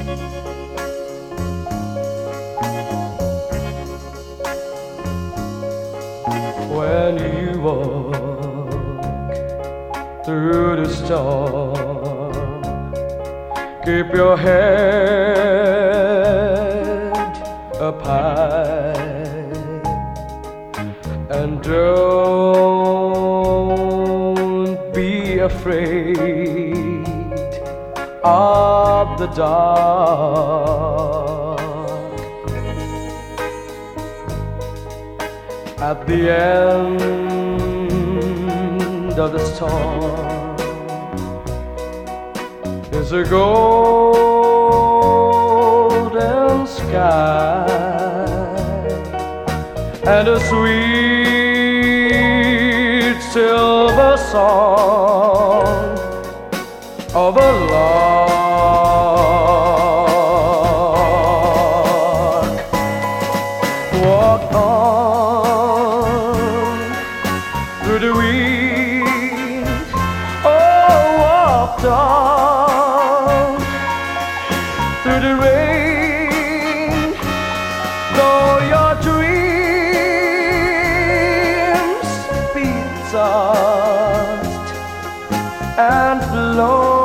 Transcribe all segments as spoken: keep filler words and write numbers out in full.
When you walk through the storm, keep your head up high and don't be afraid of the dark. At the end of the storm is a golden sky and a sweet silver song of a lark. Walk on through the wind, oh, walked on through the rain, though your dreams be tossed and blown.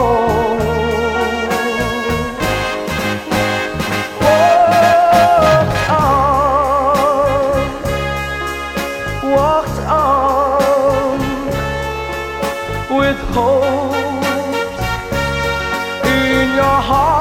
Walked on, walked on with hopes in your heart.